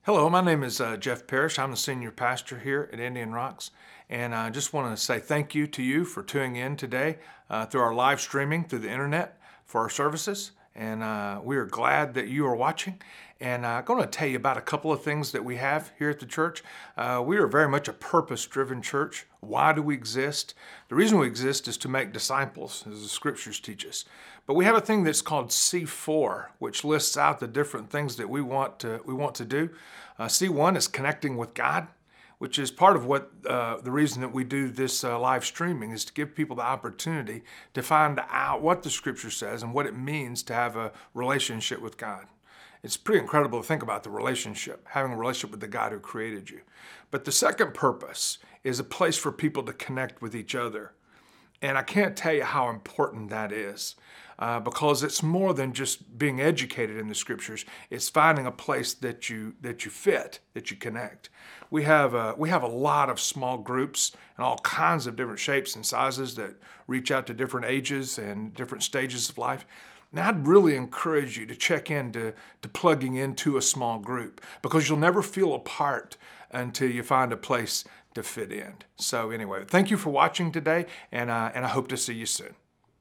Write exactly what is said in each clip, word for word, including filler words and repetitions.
Hello, my name is uh, Jeff Parrish. I'm the senior pastor here at Indian Rocks, and I just want to say thank you to you for tuning in today uh, through our live streaming through the internet for our services. And uh, we are glad that you are watching. And I'm going to tell you about a couple of things that we have here at the church. Uh, we are very much a purpose-driven church. Why do we exist? The reason we exist is to make disciples, as the scriptures teach us. But we have a thing that's called C four, which lists out the different things that we want to we want to do. Uh, C one is connecting with God, which is part of what uh, the reason that we do this uh, live streaming is to give people the opportunity to find out what the scripture says and what it means to have a relationship with God. It's pretty incredible to think about the relationship, having a relationship with the God who created you. But the second purpose is a place for people to connect with each other. And I can't tell you how important that is uh, because it's more than just being educated in the scriptures. It's finding a place that you that you fit, that you connect. We have a, we have a lot of small groups and all kinds of different shapes and sizes that reach out to different ages and different stages of life. Now, I'd really encourage you to check into to plugging into a small group because you'll never feel apart until you find a place to fit in. So anyway, thank you for watching today, and, uh, and I hope to see you soon.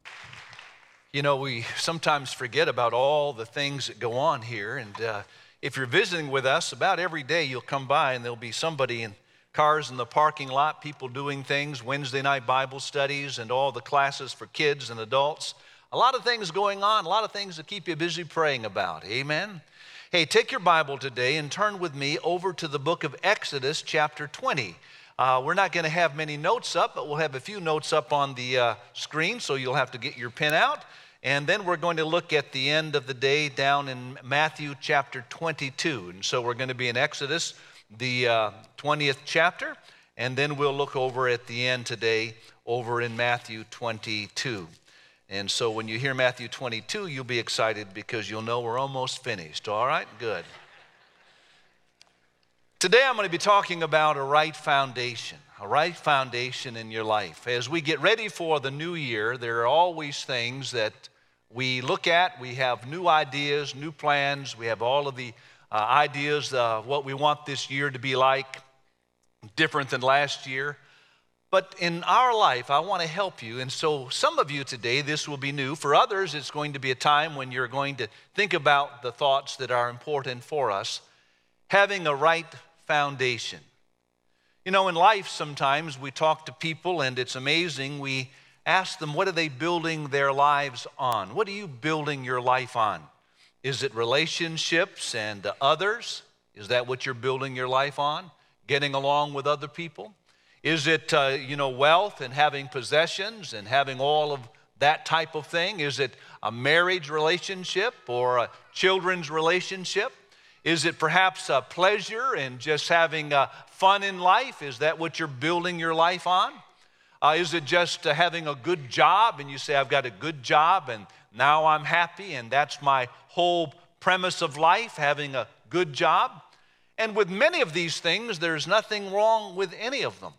You know, we sometimes forget about all the things that go on here, and uh, if you're visiting with us, about every day you'll come by and there'll be somebody in cars in the parking lot, people doing things, Wednesday night Bible studies and all the classes for kids and adults. A lot of things going on, a lot of things to keep you busy praying about. Amen? Hey, take your Bible today and turn with me over to the book of Exodus chapter twenty. Uh, we're not going to have many notes up, but we'll have a few notes up on the uh, screen, so you'll have to get your pen out. And then we're going to look at the end of the day down in Matthew chapter twenty-two. And so we're going to be in Exodus, the uh, twentieth chapter, and then we'll look over at the end today over in Matthew twenty-two. And so when you hear Matthew twenty-two, you'll be excited because you'll know we're almost finished. All right? Good. Today I'm going to be talking about a right foundation, a right foundation in your life. As we get ready for the new year, there are always things that we look at. We have new ideas, new plans. We have all of the uh, ideas of what we want this year to be like, different than last year. But in our life, I want to help you. And so some of you today, this will be new. For others, it's going to be a time when you're going to think about the thoughts that are important for us. Having a right foundation. You know, in life sometimes we talk to people and it's amazing. We ask them, what are they building their lives on? What are you building your life on? Is it relationships and others? Is that what you're building your life on? Getting along with other people? Is it, uh, you know, wealth and having possessions and having all of that type of thing? Is it a marriage relationship or a children's relationship? Is it perhaps a pleasure and just having uh, fun in life? Is that what you're building your life on? Uh, is it just uh, having a good job and you say, I've got a good job and now I'm happy and that's my whole premise of life, having a good job? And with many of these things, there's nothing wrong with any of them.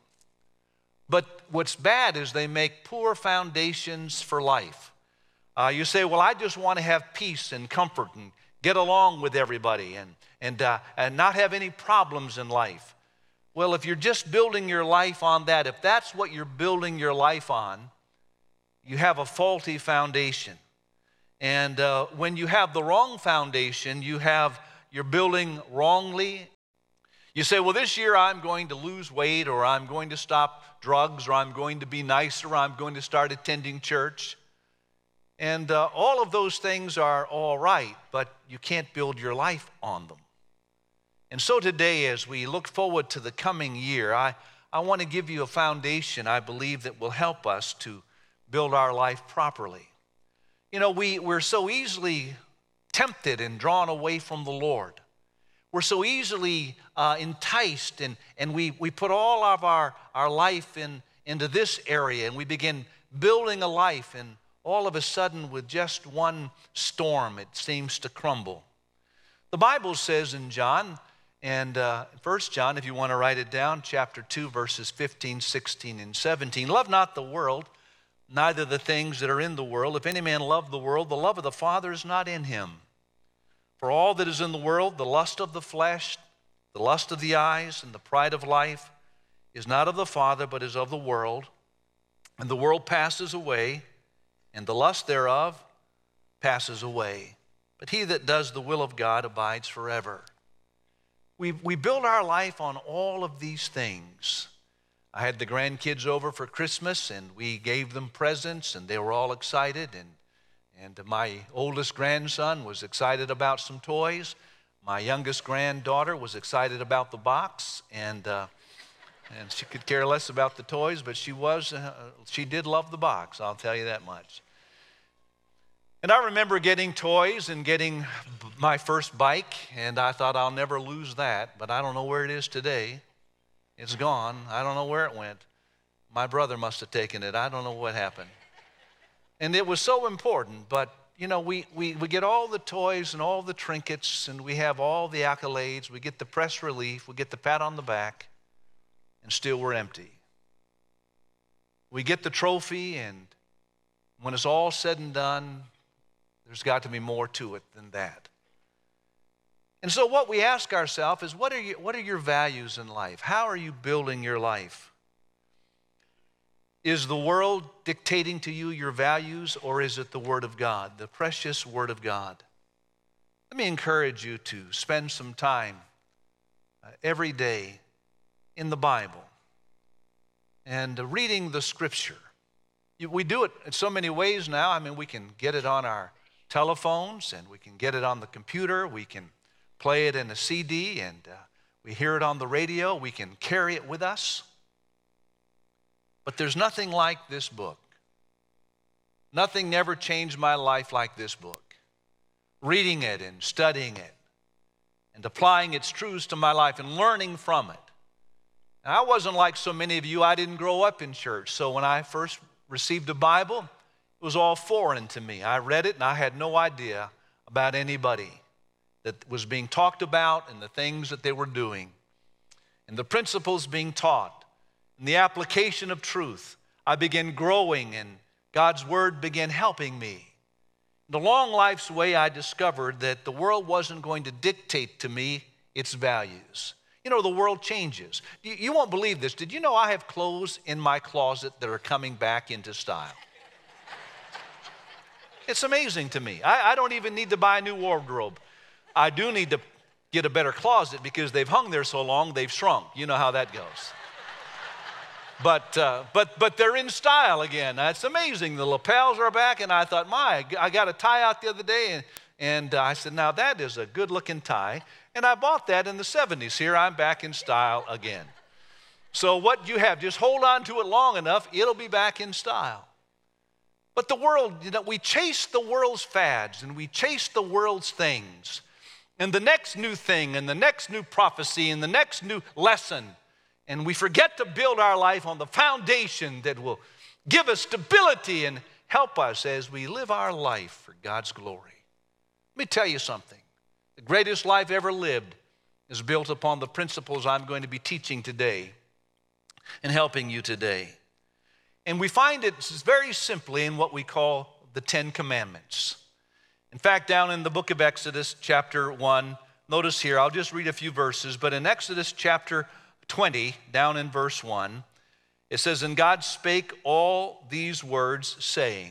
But what's bad is they make poor foundations for life. Uh, you say, well, I just want to have peace and comfort and get along with everybody and, and, uh, and not have any problems in life. Well, if you're just building your life on that, if that's what you're building your life on, you have a faulty foundation. And uh, when you have the wrong foundation, you have, you're building wrongly. You say, well, this year I'm going to lose weight, or I'm going to stop drugs, or I'm going to be nicer, or I'm going to start attending church. And uh, all of those things are all right, but you can't build your life on them. And so today, as we look forward to the coming year, I, I want to give you a foundation I believe that will help us to build our life properly. You know, we, we're so easily tempted and drawn away from the Lord. We're so easily uh, enticed, and, and we, we put all of our, our life in, into this area, and we begin building a life, and all of a sudden, with just one storm, it seems to crumble. The Bible says in John, and uh, First John, if you want to write it down, chapter two, verses fifteen, sixteen, and seventeen, love not the world, neither the things that are in the world. If any man love the world, the love of the Father is not in him. For all that is in the world, the lust of the flesh, The lust of the eyes and the pride of life is not of the Father, but is of the world. And the world passes away, and the lust thereof passes away. But he that does the will of God abides forever. We, we build our life on all of these things. I had the grandkids over for Christmas, and we gave them presents, and they were all excited. And, and my oldest grandson was excited about some toys. My youngest granddaughter was excited about the box, and uh, and she could care less about the toys, but she was uh, she did love the box, I'll tell you that much. And I remember getting toys and getting my first bike, and I thought I'll never lose that, but I don't know where it is today. It's gone. I don't know where it went. My brother must have taken it. I don't know what happened. And it was so important, but you know, we, we, we get all the toys and all the trinkets, and we have all the accolades. We get the press relief. We get the pat on the back, and still we're empty. We get the trophy, and when it's all said and done, there's got to be more to it than that. And so what we ask ourselves is, what are you, what are your values in life? How are you building your life? Is the world dictating to you your values, or is it the Word of God, the precious Word of God? Let me encourage you to spend some time uh, every day in the Bible and uh, reading the Scripture. You, we do it in so many ways now. I mean, we can get it on our telephones, and we can get it on the computer. We can play it in a C D, and uh, we hear it on the radio. We can carry it with us. But there's nothing like this book. Nothing ever changed my life like this book. Reading it and studying it and applying its truths to my life and learning from it. Now, I wasn't like so many of you. I didn't grow up in church. So when I first received a Bible, it was all foreign to me. I read it and I had no idea about anybody that was being talked about and the things that they were doing and the principles being taught. In the application of truth, I began growing, and God's Word began helping me. In the long life's way, I discovered that the world wasn't going to dictate to me its values. You know, the world changes. You, you won't believe this. Did you know I have clothes in my closet that are coming back into style? It's amazing to me. I, I don't even need to buy a new wardrobe. I do need to get a better closet because they've hung there so long, they've shrunk. You know how that goes. But, uh, but, but they're in style again. It's amazing. The lapels are back, and I thought, my, I got a tie out the other day, and, and uh, I said, now that is a good-looking tie. And I bought that in the seventies. Here I'm back in style again. So what you have, just hold on to it long enough, it'll be back in style. But the world, you know, we chase the world's fads, and we chase the world's things. And the next new thing, and the next new prophecy, and the next new lesson. And we forget to build our life on the foundation that will give us stability and help us as we live our life for God's glory. Let me tell you something. The greatest life ever lived is built upon the principles I'm going to be teaching today and helping you today. And we find it very simply in what we call the Ten Commandments. In fact, down in the book of Exodus, chapter one, notice here, I'll just read a few verses, but in Exodus chapter twenty, down in verse one, it says, and God spake all these words, saying,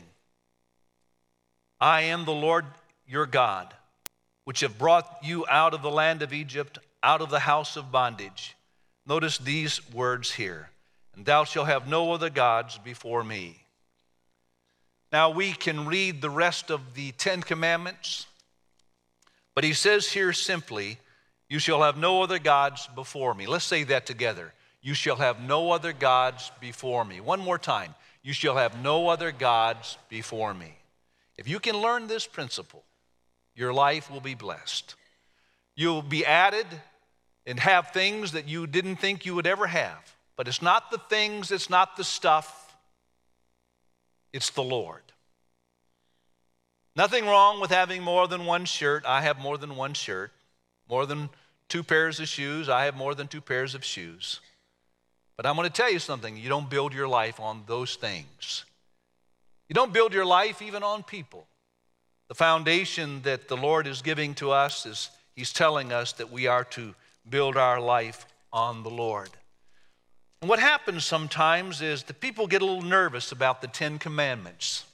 I am the Lord your God, which have brought you out of the land of Egypt, out of the house of bondage. Notice these words here, and thou shalt have no other gods before me. Now we can read the rest of the Ten Commandments, but he says here simply, you shall have no other gods before me. Let's say that together. You shall have no other gods before me. One more time. You shall have no other gods before me. If you can learn this principle, your life will be blessed. You'll be added and have things that you didn't think you would ever have. But it's not the things, it's not the stuff, it's the Lord. Nothing wrong with having more than one shirt. I have more than one shirt. More than two pairs of shoes. I have more than two pairs of shoes. But I'm going to tell you something. You don't build your life on those things. You don't build your life even on people. The foundation that the Lord is giving to us is He's telling us that we are to build our life on the Lord. And what happens sometimes is the people get a little nervous about the Ten Commandments.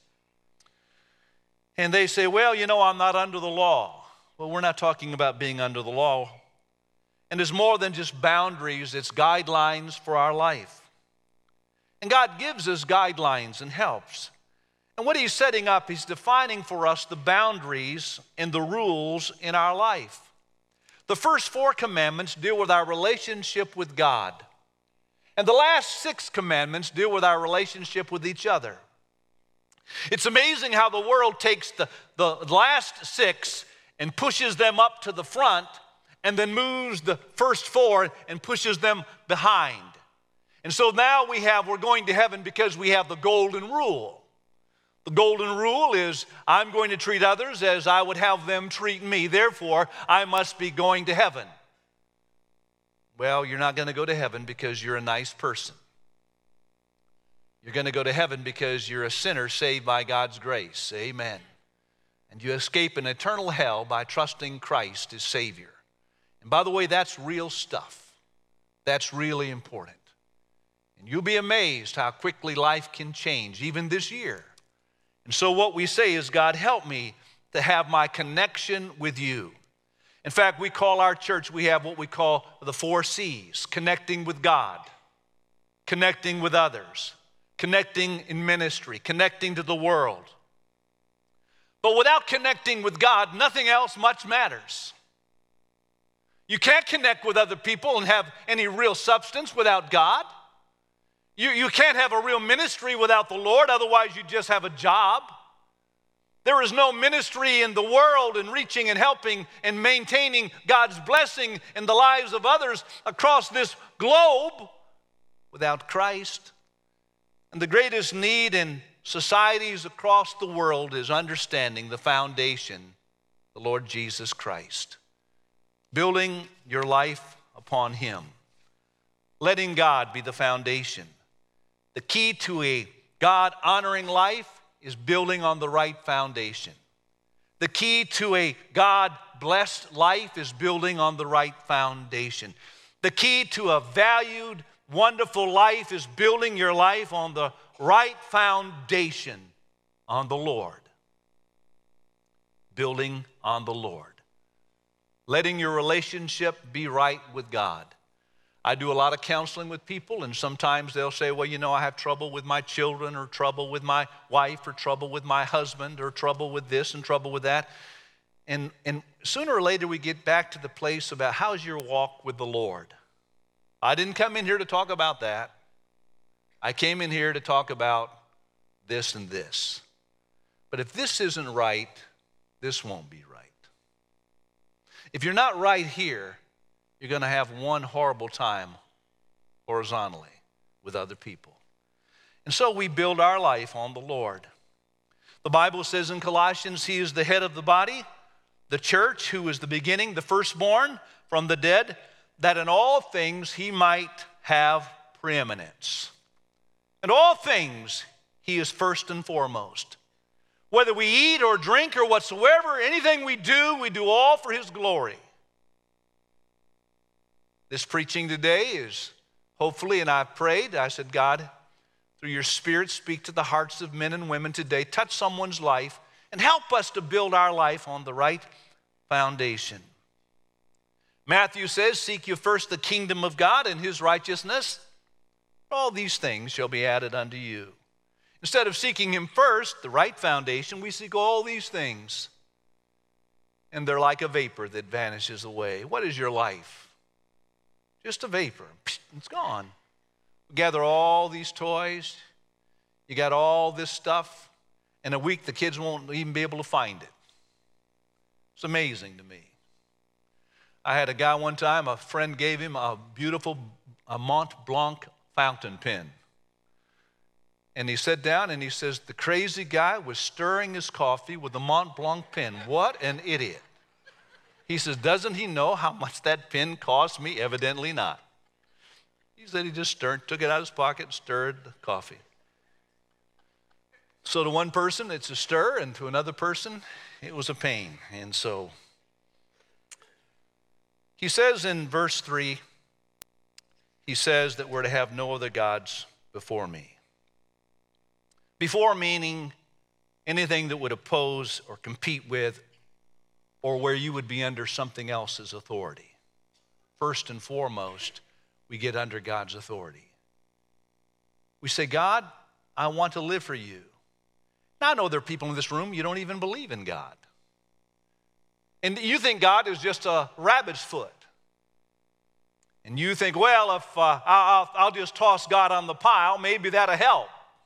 And they say, well, you know, I'm not under the law. Well, we're not talking about being under the law. And it's more than just boundaries, it's guidelines for our life. And God gives us guidelines and helps. And what he's setting up, he's defining for us the boundaries and the rules in our life. The first four commandments deal with our relationship with God. And the last six commandments deal with our relationship with each other. It's amazing how the world takes the, the last six and pushes them up to the front and then moves the first four and pushes them behind. And so now we have, we're going to heaven because we have the golden rule. The golden rule is, I'm going to treat others as I would have them treat me. Therefore, I must be going to heaven. Well, you're not going to go to heaven because you're a nice person. You're going to go to heaven because you're a sinner saved by God's grace. Amen. And you escape an eternal hell by trusting Christ as Savior. And by the way, that's real stuff. That's really important. And you'll be amazed how quickly life can change, even this year. And so what we say is, God, help me to have my connection with you. In fact, we call our church, we have what we call the four C's: connecting with God, connecting with others, connecting in ministry, connecting to the world. But without connecting with God, nothing else much matters. You can't connect with other people and have any real substance without God. You, you can't have a real ministry without the Lord, otherwise you just have a job. There is no ministry in the world in reaching and helping and maintaining God's blessing in the lives of others across this globe without Christ. And the greatest need in societies across the world is understanding the foundation, the Lord Jesus Christ. Building your life upon Him. Letting God be the foundation. The key to a God-honoring life is building on the right foundation. The key to a God-blessed life is building on the right foundation. The key to a valued, wonderful life is building your life on the right foundation, on the Lord. Building on the Lord. Letting your relationship be right with God. I do a lot of counseling with people, and sometimes they'll say, well, you know, I have trouble with my children, or trouble with my wife, or trouble with my husband, or trouble with this and trouble with that. And, and sooner or later we get back to the place about how's your walk with the Lord. I didn't come in here to talk about that. I came in here to talk about this and this. But if this isn't right, this won't be right. If you're not right here, you're going to have one horrible time horizontally with other people. And so we build our life on the Lord. The Bible says in Colossians, He is the head of the body, the church, who is the beginning, the firstborn from the dead, that in all things He might have preeminence. In all things He is first and foremost. Whether we eat or drink or whatsoever, anything we do, we do all for His glory. This preaching today is hopefully, and I've prayed, I said, God, through your Spirit, speak to the hearts of men and women today, touch someone's life, and help us to build our life on the right foundation. Matthew says, seek you first the kingdom of God and His righteousness. All these things shall be added unto you. Instead of seeking Him first, the right foundation, we seek all these things. And they're like a vapor that vanishes away. What is your life? Just a vapor. It's gone. We gather all these toys. You got all this stuff. In a week, the kids won't even be able to find it. It's amazing to me. I had a guy one time, a friend gave him a beautiful a Mont Blanc fountain pen. And he sat down and he says, the crazy guy was stirring his coffee with a Mont Blanc pen. What an idiot. He says, doesn't he know how much that pen cost me? Evidently not. He said he just stirred, took it out of his pocket and stirred the coffee. So to one person, it's a stir, and to another person, it was a pain. And so He says in verse three, he says that we're to have no other gods before me. Before meaning anything that would oppose or compete with or where you would be under something else's authority. First and foremost, we get under God's authority. We say, God, I want to live for you. Now, I know there are people in this room, you don't even believe in God. And you think God is just a rabbit's foot. And you think, well, if uh, I'll, I'll just toss God on the pile, maybe that'll help.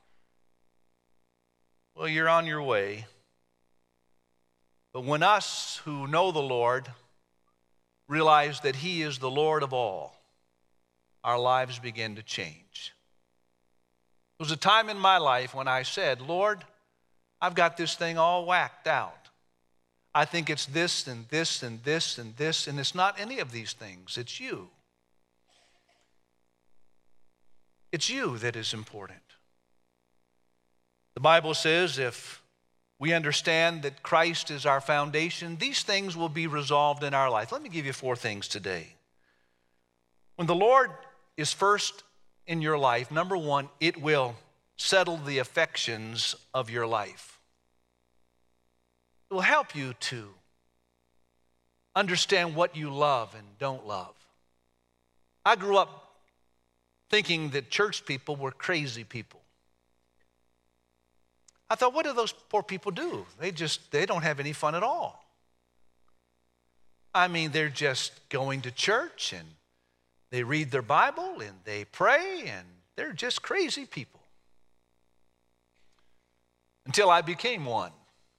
Well, you're on your way. But when us who know the Lord realize that He is the Lord of all, our lives begin to change. There was a time in my life when I said, Lord, I've got this thing all whacked out. I think it's this and this and this and this, and it's not any of these things. It's you. It's you that is important. The Bible says if we understand that Christ is our foundation, these things will be resolved in our life. Let me give you four things today. When the Lord is first in your life, number one, it will settle the affections of your life. It will help you to understand what you love and don't love. I grew up thinking that church people were crazy people. I thought, what do those poor people do? They just, they don't have any fun at all. I mean, they're just going to church and they read their Bible and they pray and they're just crazy people. Until I became one.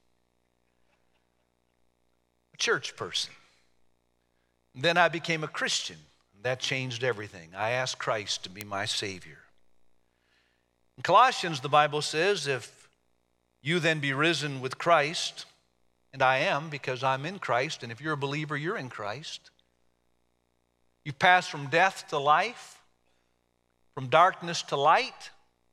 A church person. And then I became a Christian. That changed everything. I asked Christ to be my Savior. In Colossians, the Bible says, if you then be risen with Christ, and I am because I'm in Christ, and if you're a believer, you're in Christ. You pass from death to life, from darkness to light,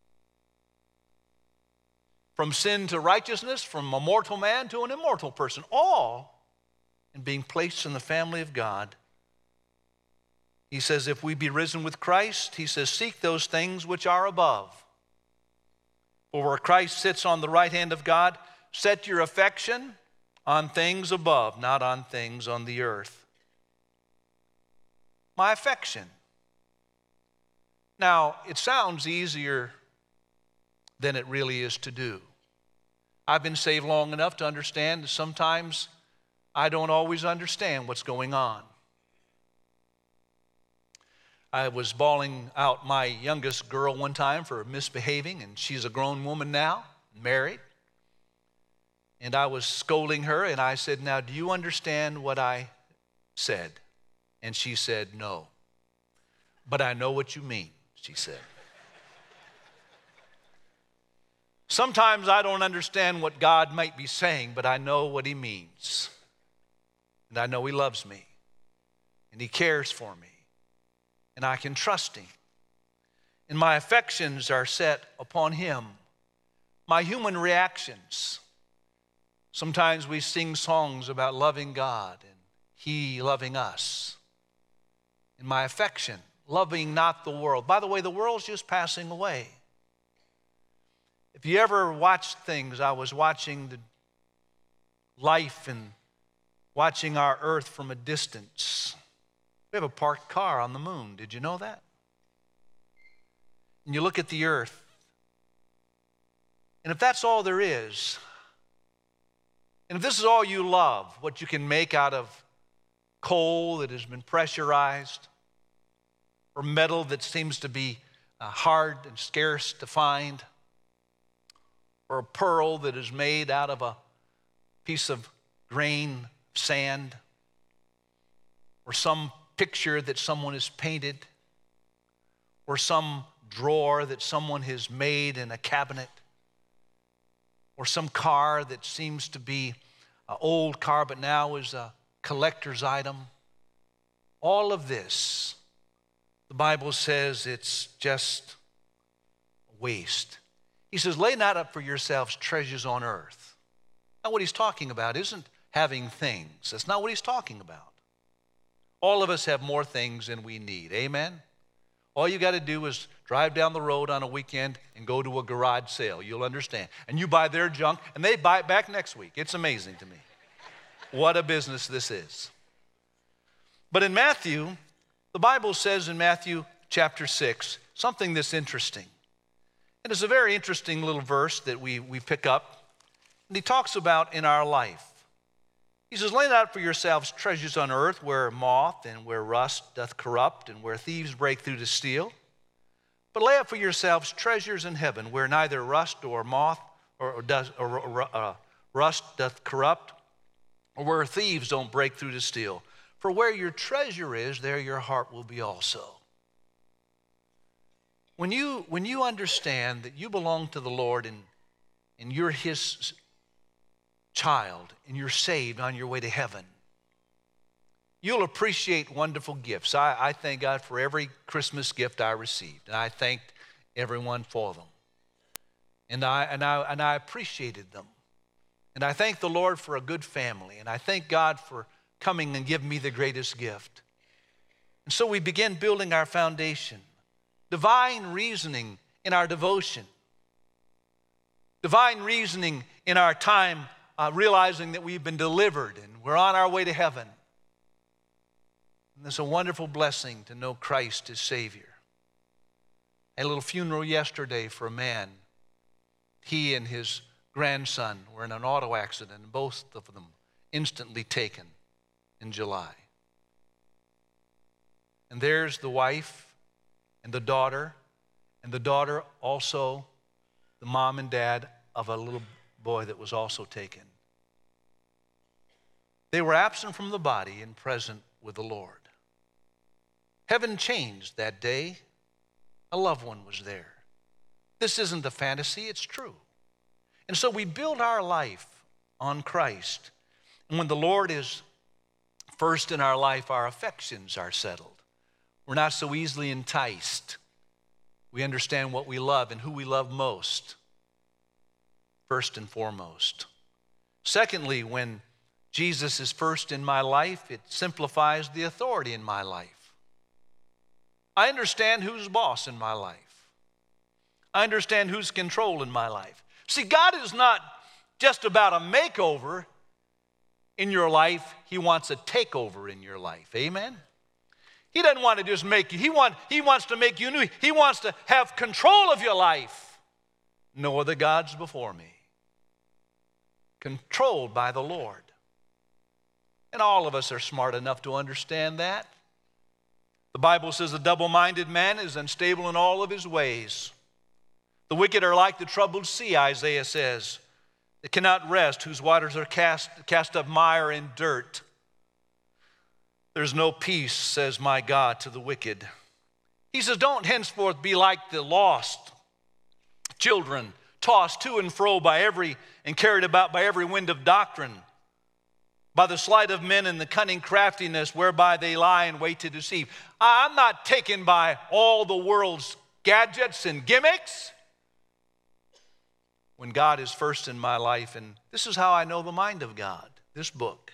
from sin to righteousness, from a mortal man to an immortal person, all in being placed in the family of God. He says, if we be risen with Christ, he says, seek those things which are above. For where Christ sits on the right hand of God, set your affection on things above, not on things on the earth. My affection. Now, it sounds easier than it really is to do. I've been saved long enough to understand that sometimes I don't always understand what's going on. I was bawling out my youngest girl one time for misbehaving, and she's a grown woman now, married. And I was scolding her, and I said, now, do you understand what I said? And she said, no. But I know what you mean, she said. Sometimes I don't understand what God might be saying, but I know what he means. And I know he loves me, and he cares for me. And I can trust him. And my affections are set upon him. My human reactions. Sometimes we sing songs about loving God and he loving us. And my affection, loving not the world. By the way, the world's just passing away. If you ever watched things, I was watching the life and watching our earth from a distance. We have a parked car on the moon. Did you know that? And you look at the earth, and if that's all there is, and if this is all you love, what you can make out of coal that has been pressurized, or metal that seems to be uh, hard and scarce to find, or a pearl that is made out of a piece of grain sand, or some picture that someone has painted, or some drawer that someone has made in a cabinet, or some car that seems to be an old car but now is a collector's item. All of this, the Bible says it's just waste. He says, lay not up for yourselves treasures on earth. Now what he's talking about isn't having things. That's not what he's talking about. All of us have more things than we need. Amen? All you got to do is drive down the road on a weekend and go to a garage sale. You'll understand. And you buy their junk, and they buy it back next week. It's amazing to me. What a business this is. But in Matthew, the Bible says in Matthew chapter six, something that's interesting. And it's a very interesting little verse that we, we pick up. And he talks about in our life. He says, lay out for yourselves treasures on earth where moth and where rust doth corrupt and where thieves break through to steal. But lay up for yourselves treasures in heaven where neither rust or moth or, or, does, or, or uh, rust doth corrupt or where thieves don't break through to steal. For where your treasure is, there your heart will be also. When you, when you understand that you belong to the Lord and, and you're his child and you're saved on your way to heaven, you'll appreciate wonderful gifts. I, I thank God for every Christmas gift I received, and I thanked everyone for them. And I, and I, and I appreciated them. And I thank the Lord for a good family, and I thank God for coming and giving me the greatest gift. And so we begin building our foundation. Divine reasoning in our devotion. Divine reasoning in our time uh, realizing that we've been delivered and we're on our way to heaven. And it's a wonderful blessing to know Christ as Savior. I had a little funeral yesterday for a man. He and his grandson were in an auto accident, and both of them instantly taken in July. And there's the wife and the daughter, and the daughter also the mom and dad of a little boy that was also taken. They were absent from the body and present with the Lord. Heaven changed that day. A loved one was there. This isn't a fantasy, it's true. And so we build our life on Christ. And when the Lord is first in our life, our affections are settled. We're not so easily enticed. We understand what we love and who we love most, first and foremost. Secondly, when Jesus is first in my life, it simplifies the authority in my life. I understand who's boss in my life. I understand who's control in my life. See, God is not just about a makeover in your life. He wants a takeover in your life. Amen? He doesn't want to just make you. He, want, he wants to make you new. He wants to have control of your life. No other gods before me. Controlled by the Lord. And all of us are smart enough to understand that. The Bible says a double-minded man is unstable in all of his ways. The wicked are like the troubled sea, Isaiah says. They cannot rest, whose waters are cast, cast up mire and dirt. There's no peace, says my God, to the wicked. He says, don't henceforth be like the lost children, tossed to and fro by every and carried about by every wind of doctrine, by the sleight of men and the cunning craftiness whereby they lie in wait to deceive. I'm not taken by all the world's gadgets and gimmicks. When God is first in my life, and this is how I know the mind of God, this book.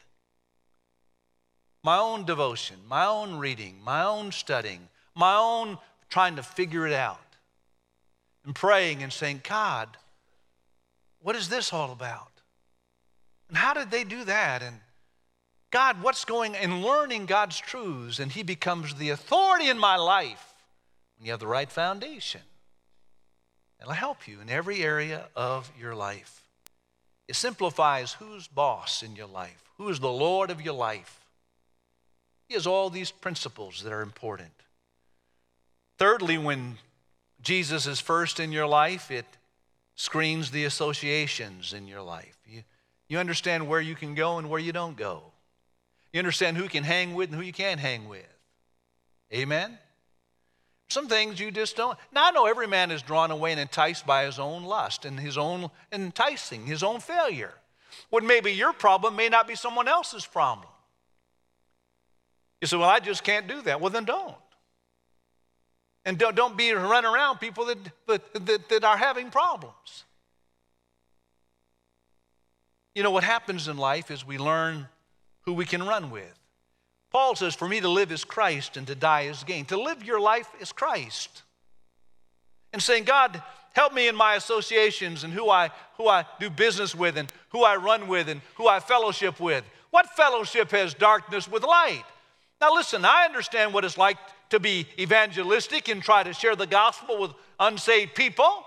My own devotion, my own reading, my own studying, my own trying to figure it out, and praying and saying, God, what is this all about? And how did they do that? And God, what's going on? And learning God's truths, and he becomes the authority in my life when you have the right foundation. It'll help you in every area of your life. It simplifies who's boss in your life, who is the Lord of your life. He has all these principles that are important. Thirdly, when Jesus is first in your life, it screens the associations in your life. You, you understand where you can go and where you don't go. You understand who you can hang with and who you can't hang with. Amen? Some things you just don't. Now, I know every man is drawn away and enticed by his own lust and his own enticing, his own failure. What may be your problem may not be someone else's problem. You say, well, I just can't do that. Well, then don't. And don't, don't be run around people that, that, that, that are having problems. You know, what happens in life is we learn who we can run with. Paul says, for me to live is Christ and to die is gain. To live your life is Christ. And saying, God, help me in my associations and who I, who I do business with and who I run with and who I fellowship with. What fellowship has darkness with light? Now listen, I understand what it's like to be evangelistic and try to share the gospel with unsaved people.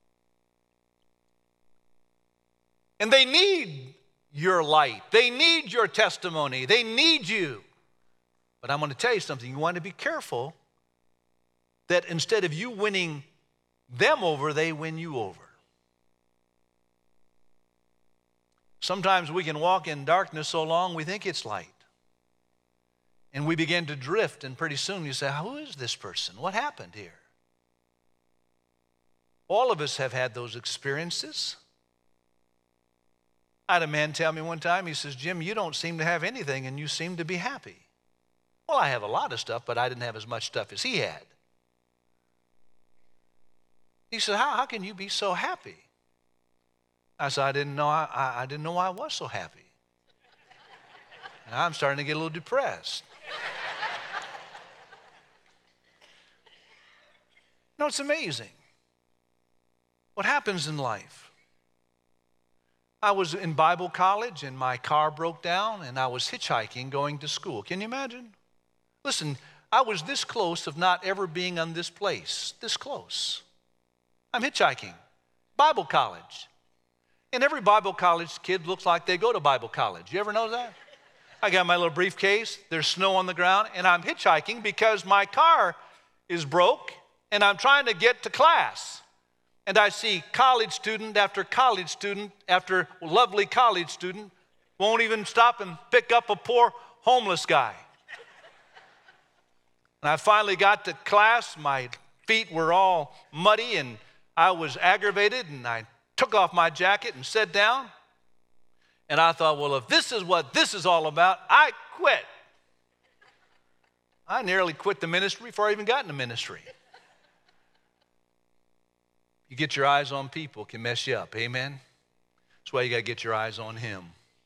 And they need your light. They need your testimony. They need you. But I'm going to tell you something. You want to be careful that instead of you winning them over, they win you over. Sometimes we can walk in darkness so long we think it's light. And we begin to drift, and pretty soon you say, who is this person? What happened here? All of us have had those experiences. I had a man tell me one time, he says, Jim, you don't seem to have anything and you seem to be happy. Well, I have a lot of stuff, but I didn't have as much stuff as he had. He said, how, how can you be so happy? I said, I didn't know I, I, I didn't know I was so happy. And I'm starting to get a little depressed. No, it's amazing what happens in life. I was in Bible college and my car broke down and I was hitchhiking going to school. Can you imagine? Listen, I was this close of not ever being on this place, this close. I'm hitchhiking, Bible college. And every Bible college kid looks like they go to Bible college. You ever know that? I got my little briefcase, there's snow on the ground, and I'm hitchhiking because my car is broke and I'm trying to get to class. And I see college student after college student after lovely college student won't even stop and pick up a poor homeless guy. And I finally got to class, my feet were all muddy and I was aggravated, and I took off my jacket and sat down. And I thought, well, if this is what this is all about, I quit. I nearly quit the ministry before I even got in the ministry. You get your eyes on people, it can mess you up, amen? That's why you got to get your eyes on him.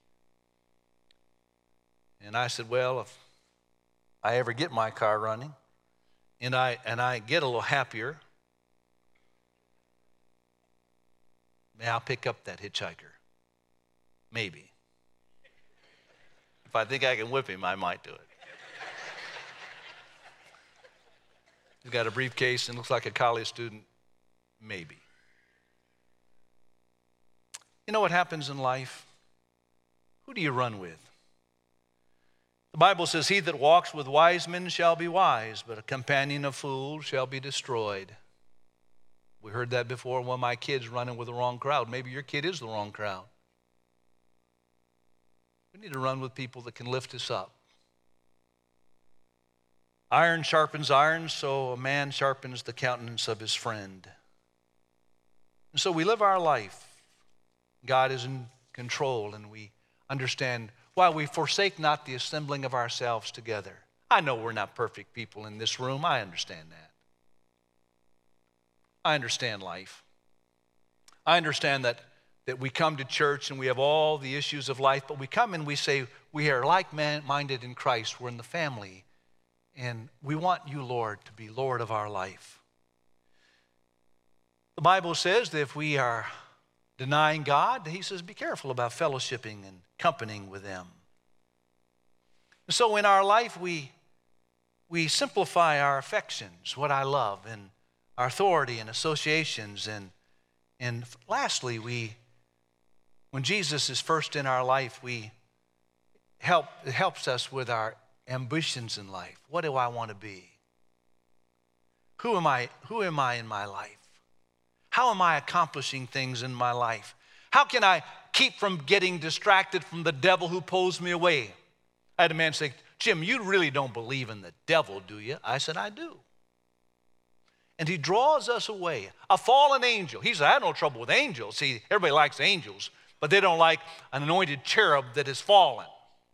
And I said, well, if I ever get my car running and I, and I get a little happier, maybe I'll pick up that hitchhiker. Maybe. If I think I can whip him, I might do it. He's got a briefcase and looks like a college student. Maybe. You know what happens in life? Who do you run with? The Bible says, he that walks with wise men shall be wise, but a companion of fools shall be destroyed. We heard that before. One of my kids running with the wrong crowd. Maybe your kid is the wrong crowd. We need to run with people that can lift us up. Iron sharpens iron, so a man sharpens the countenance of his friend. And so we live our life. God is in control, and we understand why we forsake not the assembling of ourselves together. I know we're not perfect people in this room. I understand that. I understand life. I understand that, that we come to church and we have all the issues of life, but we come and we say we are like-minded in Christ. We're in the family, and we want you, Lord, to be Lord of our life. The Bible says that if we are denying God, he says be careful about fellowshipping and companying with them. And so in our life, we, we simplify our affections, what I love, and our authority and associations. And, and lastly, we, when Jesus is first in our life, we help, it helps us with our ambitions in life. What do I want to be? Who am I, who am I in my life? How am I accomplishing things in my life? How can I keep from getting distracted from the devil who pulls me away? I had a man say, Jim, you really don't believe in the devil, do you? I said, I do. And he draws us away. A fallen angel. He said, I have no trouble with angels. See, everybody likes angels, but they don't like an anointed cherub that has fallen.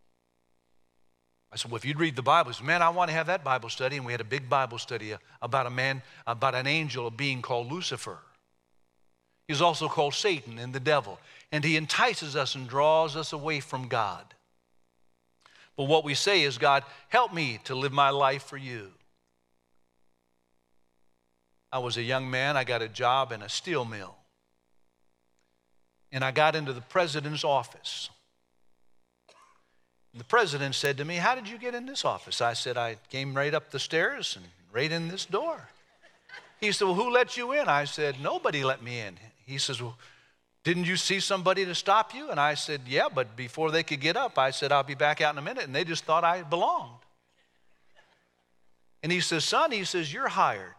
I said, well, if you'd read the Bible, he said, man, I want to have that Bible study. And we had a big Bible study about a man, about an angel, a being called Lucifer. He's also called Satan and the devil. And he entices us and draws us away from God. But what we say is, God, help me to live my life for you. I was a young man. I got a job in a steel mill. And I got into the president's office. And the president said to me, how did you get in this office? I said, I came right up the stairs and right in this door. He said, well, who let you in? I said, nobody let me in. He says, well, didn't you see somebody to stop you? And I said, yeah, but before they could get up, I said, I'll be back out in a minute. And they just thought I belonged. And he says, son, he says, you're hired.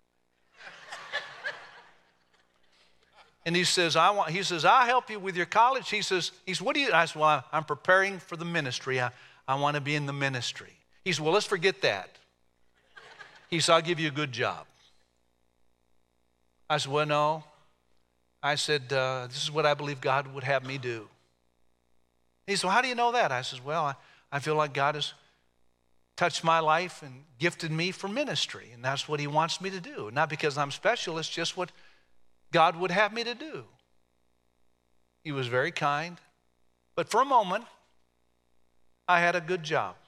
And he says, I want, he says, I'll help you with your college. He says, he says, what do you, I said, well, I'm preparing for the ministry. I, I want to be in the ministry. He said, well, let's forget that. He said, I'll give you a good job. I said, well, no. I said, uh, this is what I believe God would have me do. He said, well, how do you know that? I said, well, I, I feel like God has touched my life and gifted me for ministry, and that's what he wants me to do. Not because I'm special, it's just what God would have me to do. He was very kind, but for a moment, I had a good job.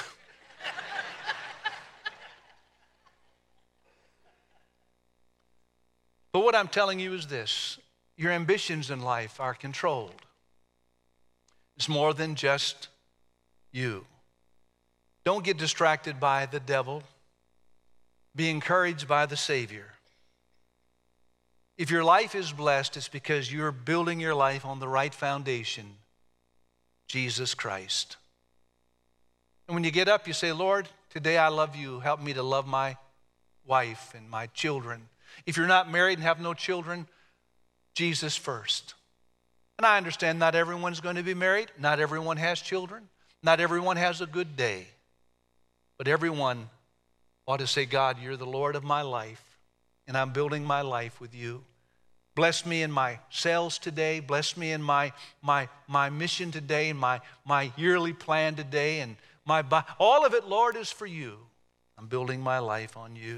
But what I'm telling you is this: your ambitions in life are controlled. It's more than just you. Don't get distracted by the devil. Be encouraged by the Savior. If your life is blessed, it's because you're building your life on the right foundation, Jesus Christ. And when you get up, you say, Lord, today I love you. Help me to love my wife and my children. If you're not married and have no children, Jesus first. And I understand not everyone's going to be married. Not everyone has children. Not everyone has a good day. But everyone ought to say, God, you're the Lord of my life, and I'm building my life with you. Bless me in my sales today. Bless me in my, my, my mission today, and my, my yearly plan today, and my all of it, Lord, is for you. I'm building my life on you.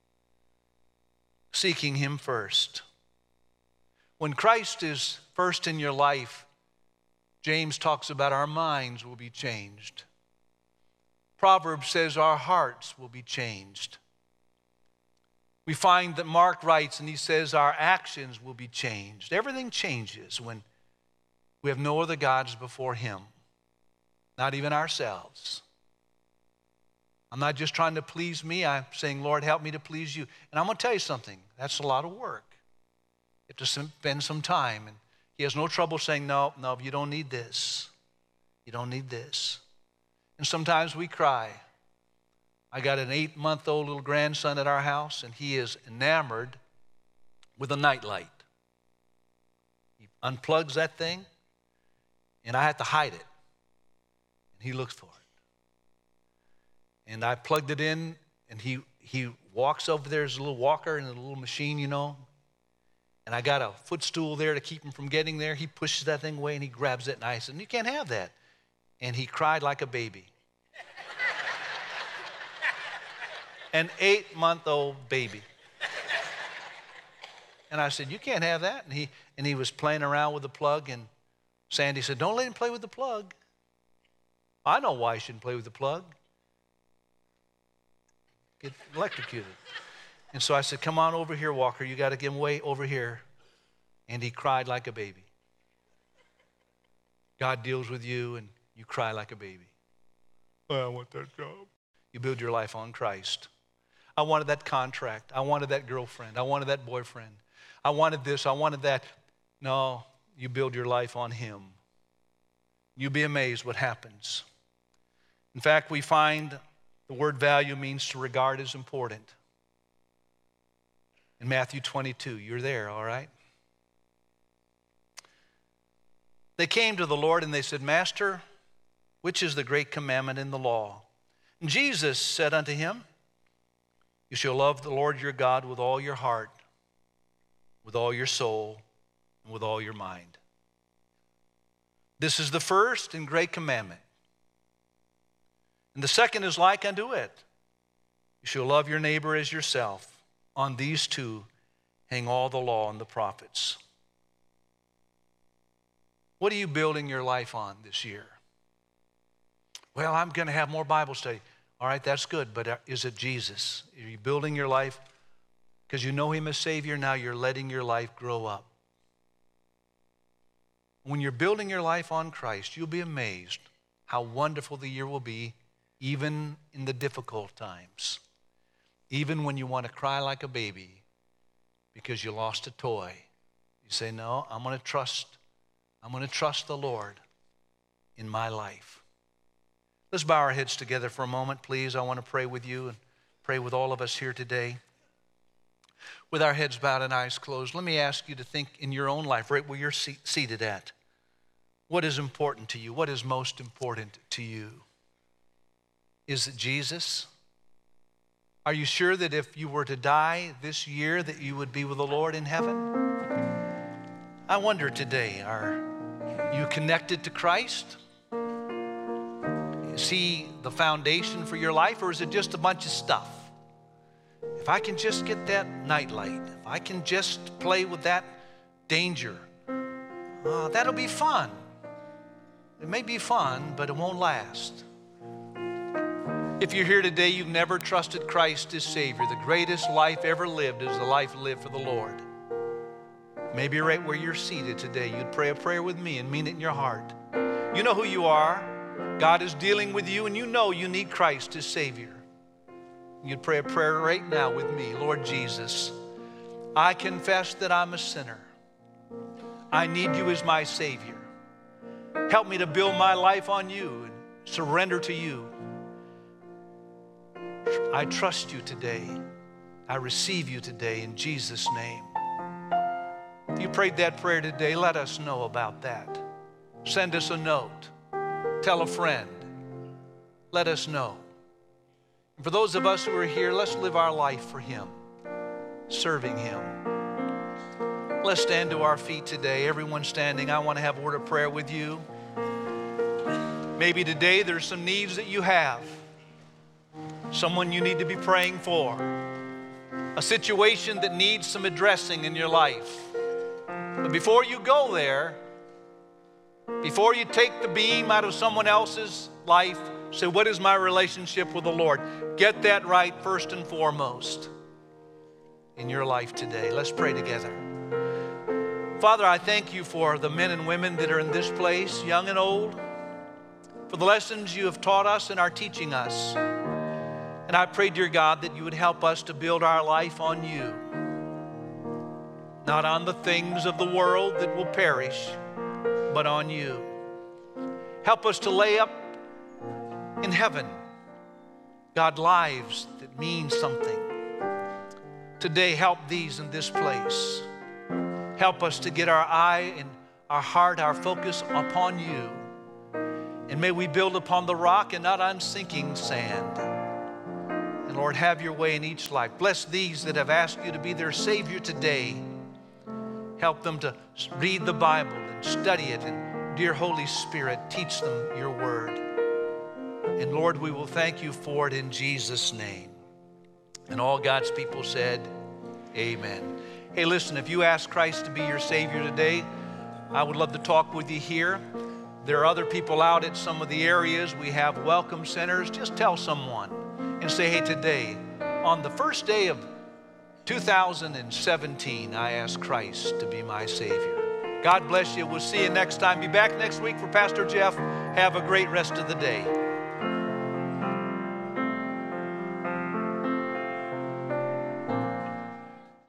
Seeking him first. When Christ is first in your life, James talks about our minds will be changed. Proverbs says our hearts will be changed. We find that Mark writes and he says our actions will be changed. Everything changes when we have no other gods before him, not even ourselves. I'm not just trying to please me. I'm saying, Lord, help me to please you. And I'm going to tell you something. That's a lot of work. You have to spend some time. And he has no trouble saying, no, no, you don't need this. You don't need this. And sometimes we cry. I got an eight-month-old little grandson at our house, and he is enamored with a nightlight. He unplugs that thing, and I have to hide it. And he looks for it. And I plugged it in, and he, he walks over there. There's a little walker and a little machine, you know. And I got a footstool there to keep him from getting there. He pushes that thing away, and he grabs it, and I said, you can't have that. And he cried like a baby. An eight-month-old baby. And I said, you can't have that. And he, and he was playing around with the plug, and Sandy said, don't let him play with the plug. I know why he shouldn't play with the plug. Get electrocuted. And so I said, come on over here, Walker. You got to get him way over here. And he cried like a baby. God deals with you, and you cry like a baby. I want that job. You build your life on Christ. I wanted that contract. I wanted that girlfriend. I wanted that boyfriend. I wanted this. I wanted that. No, you build your life on him. You'll be amazed what happens. In fact, we find the word value means to regard as important. In Matthew twenty-two, you're there, all right? They came to the Lord and they said, Master, which is the great commandment in the law? And Jesus said unto him, you shall love the Lord your God with all your heart, with all your soul, and with all your mind. This is the first and great commandment. And the second is like unto it. You shall love your neighbor as yourself. On these two hang all the law and the prophets. What are you building your life on this year? Well, I'm going to have more Bible study. All right, that's good, but is it Jesus? Are you building your life because you know him as Savior? Now you're letting your life grow up. When you're building your life on Christ, you'll be amazed how wonderful the year will be, even in the difficult times. Even when you want to cry like a baby because you lost a toy. You say, no, I'm going to trust, I'm going to trust the Lord in my life. Let's bow our heads together for a moment, please. I want to pray with you and pray with all of us here today. With our heads bowed and eyes closed, let me ask you to think in your own life, right where you're seated at. What is important to you? What is most important to you? Is it Jesus? Are you sure that if you were to die this year that you would be with the Lord in heaven? I wonder today, are you connected to Christ? Is he the foundation for your life, or is it just a bunch of stuff? If I can just get that nightlight, if I can just play with that danger, uh, that'll be fun. It may be fun, but it won't last. If you're here today, you've never trusted Christ as Savior. The greatest life ever lived is the life lived for the Lord. Maybe right where you're seated today, you'd pray a prayer with me and mean it in your heart. You know who you are. God is dealing with you, and you know you need Christ as Savior. You'd pray a prayer right now with me. Lord Jesus, I confess that I'm a sinner. I need you as my Savior. Help me to build my life on you and surrender to you. I trust you today. I receive you today in Jesus' name. If you prayed that prayer today, let us know about that. Send us a note. Tell a friend. Let us know. And for those of us who are here, let's live our life for him, serving him. Let's stand to our feet today. Everyone standing, I want to have a word of prayer with you. Maybe today there's some needs that you have. Someone you need to be praying for. A situation that needs some addressing in your life. But before you go there, before you take the beam out of someone else's life, say, what is my relationship with the Lord? Get that right first and foremost in your life today. Let's pray together. Father, I thank you for the men and women that are in this place, young and old, for the lessons you have taught us and are teaching us. And I pray, dear God, that you would help us to build our life on you, not on the things of the world that will perish, but on you. Help us to lay up in heaven, God, lives that mean something. Today, help these in this place. Help us to get our eye and our heart, our focus upon you. And may we build upon the rock and not on sinking sand. And Lord, have your way in each life. Bless these that have asked you to be their Savior today. Help them to read the Bible and study it. And dear Holy Spirit, teach them your word. And Lord, we will thank you for it in Jesus' name. And all God's people said, amen. Hey, listen, if you ask Christ to be your Savior today, I would love to talk with you here. There are other people out at some of the areas. We have welcome centers. Just tell someone and say, hey, today, on the first day of two thousand seventeen, I ask Christ to be my Savior. God bless you. We'll see you next time. Be back next week for Pastor Jeff. Have a great rest of the day.